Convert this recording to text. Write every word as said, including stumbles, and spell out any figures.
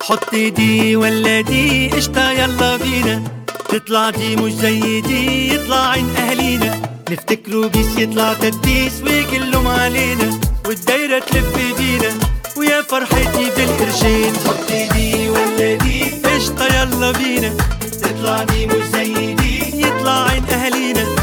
حطي دي ولا دي قشطة يلا بينا، تطلع دي مش زي دي يطلع عين اهالينا، نفتكروا بيس يطلع تدبيس ويقلهم علينا، والدايرة تلف بينا ويا فرحتي بالقرشين. حطي دي ولا دي قشطة يلا بينا، تطلع دي مش زي دي يطلع عين اهالينا،